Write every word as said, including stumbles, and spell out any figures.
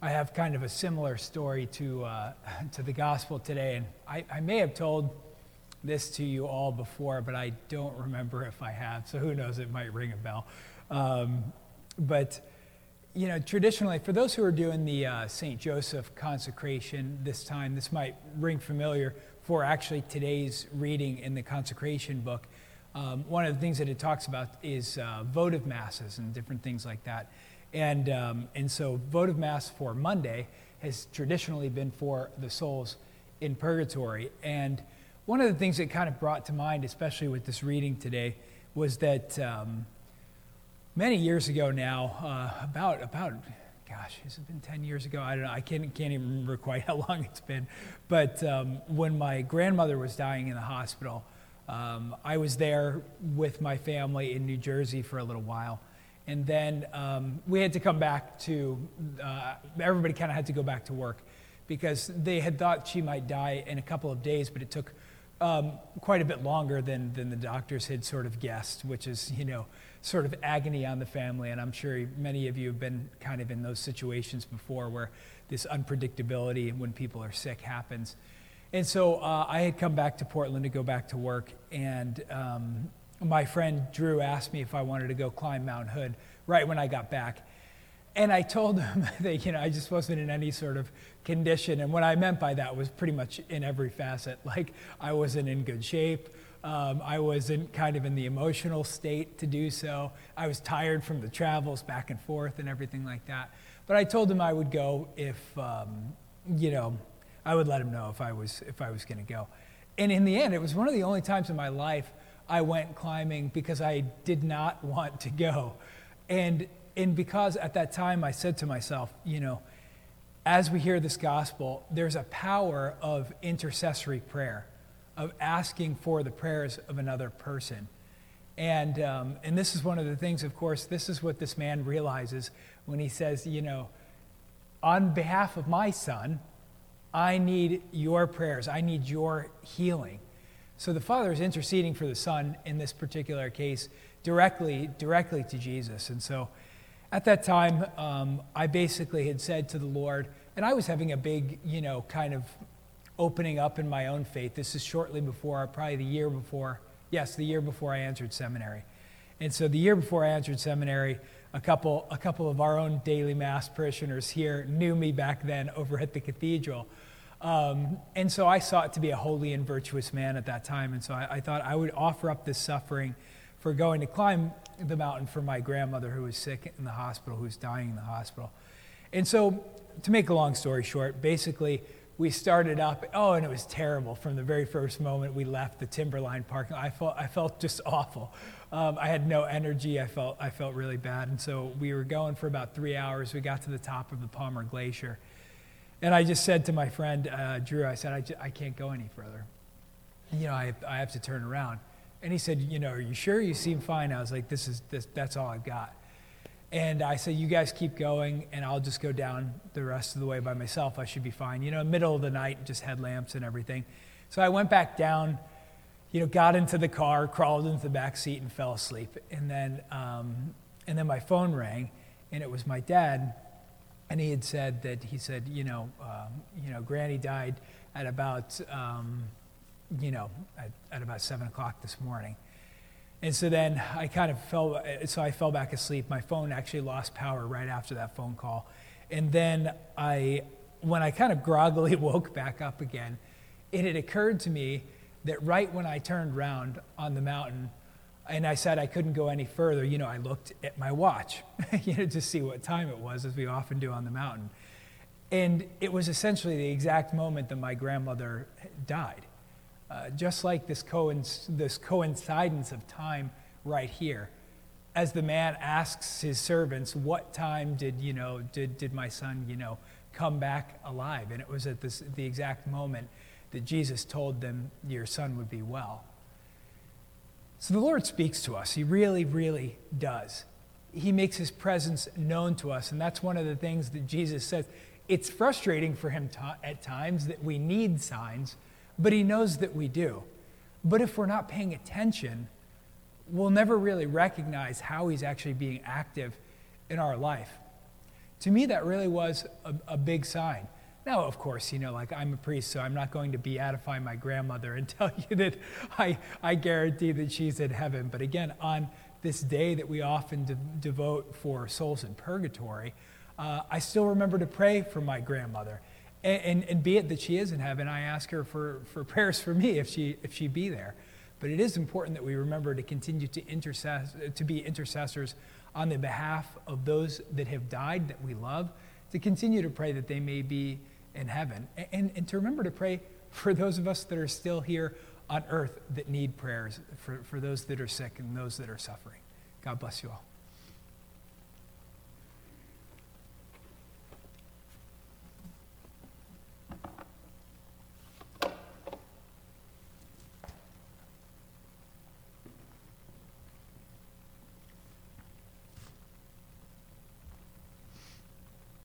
I have kind of a similar story to uh, to the gospel today, and I, I may have told this to you all before, but I don't remember if I have, so who knows, it might ring a bell. Um, but, you know, traditionally, for those who are doing the uh, Saint Joseph consecration this time, this might ring familiar for actually today's reading in the consecration book. Um, one of the things that it talks about is uh, votive masses and different things like that. And um, and so votive mass for Monday has traditionally been for the souls in purgatory. And one of the things that kind of brought to mind, especially with this reading today, was that um, many years ago now, uh, about, about, gosh, has it been ten years ago? I don't know, I can't, can't even remember quite how long it's been. But um, when my grandmother was dying in the hospital, um, I was there with my family in New Jersey for a little while. And then um, we had to come back to, uh, everybody kind of had to go back to work because they had thought she might die in a couple of days, but it took um, quite a bit longer than, than the doctors had sort of guessed, which is, you know, sort of agony on the family. And I'm sure many of you have been kind of in those situations before where this unpredictability when people are sick happens. And so uh, I had come back to Portland to go back to work, and um, my friend Drew asked me if I wanted to go climb Mount Hood right when I got back. And I told him that, you know, I just wasn't in any sort of condition. And what I meant by that was pretty much in every facet. Like, I wasn't in good shape. Um, I wasn't kind of in the emotional state to do so. I was tired from the travels back and forth and everything like that. But I told him I would go if, um, you know, I would let him know if I was if I was going to go. And in the end, it was one of the only times in my life I went climbing because I did not want to go. And and because at that time I said to myself, you know, as we hear this gospel, there's a power of intercessory prayer, of asking for the prayers of another person. And um, and this is one of the things, of course, this is what this man realizes when he says, you know, on behalf of my son, I need your prayers. I need your healing. So the Father is interceding for the Son in this particular case directly, directly to Jesus. And so at that time, um, I basically had said to the Lord, and I was having a big, you know, kind of opening up in my own faith. This is shortly before, probably the year before, yes, the year before I entered seminary. And so the year before I entered seminary, a couple, a couple of our own daily Mass parishioners here knew me back then over at the cathedral. Um, and so I sought to be a holy and virtuous man at that time. And so I, I thought I would offer up this suffering for going to climb the mountain for my grandmother who was sick in the hospital, who was dying in the hospital. And so to make a long story short, basically we started up, oh, and it was terrible from the very first moment we left the Timberline parking lot. I felt, I felt just awful. Um, I had no energy. I felt, I felt really bad. And so we were going for about three hours. We got to the top of the Palmer Glacier. And I just said to my friend, uh, Drew, I said, I, just, I can't go any further. You know, I, I have to turn around. And he said, you know, are you sure? You seem fine. I was like, this is, this, that's all I've got. And I said, you guys keep going, and I'll just go down the rest of the way by myself. I should be fine. You know, middle of the night, just headlamps and everything. So I went back down, you know, got into the car, crawled into the back seat, and fell asleep. And then, um, and then my phone rang, and it was my dad. And he had said that, he said, you know, um, you know, Granny died at about, um, you know, at, at about seven o'clock this morning. And so then I kind of fell, so I fell back asleep. My phone actually lost power right after that phone call. And then I, when I kind of groggily woke back up again, it had occurred to me that right when I turned around on the mountain, and I said I couldn't go any further, you know, I looked at my watch, you know, to see what time it was, as we often do on the mountain. And it was essentially the exact moment that my grandmother died. Uh, just like this, coinc- this coincidence of time right here. As the man asks his servants, what time did, you know, did, did my son, you know, come back alive? And it was at this, the exact moment that Jesus told them, your son would be well. So the Lord speaks to us. He really, really does. He makes his presence known to us. And that's one of the things that Jesus says. It's frustrating for him to, at times that we need signs, but he knows that we do. But if we're not paying attention, we'll never really recognize how he's actually being active in our life. to me, that really was a, a big sign. Now, of course, you know, like I'm a priest, so I'm not going to beatify my grandmother and tell you that I, I guarantee that she's in heaven. But again, on this day that we often de- devote for souls in purgatory, uh, I still remember to pray for my grandmother. And, and, and be it that she is in heaven, I ask her for, for prayers for me if she if she be there. But it is important that we remember to continue to intercess, to be intercessors on the behalf of those that have died that we love, to continue to pray that they may be in heaven, and, and to remember to pray for those of us that are still here on earth that need prayers, for, for those that are sick and those that are suffering. God bless you all.